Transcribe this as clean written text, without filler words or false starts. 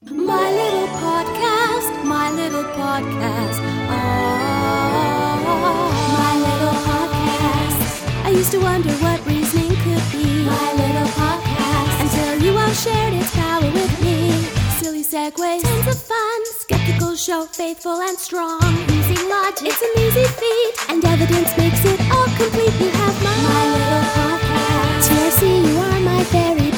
My little podcast, my little podcast. Oh, my little podcast. I used to wonder what reasoning could be. My little podcast. Until you all shared its power with me. Silly segues, tons of fun. Skeptical show, faithful and strong. Using logic, it's an easy feat. And evidence makes it all complete. You have my little podcast. TRC, you are my very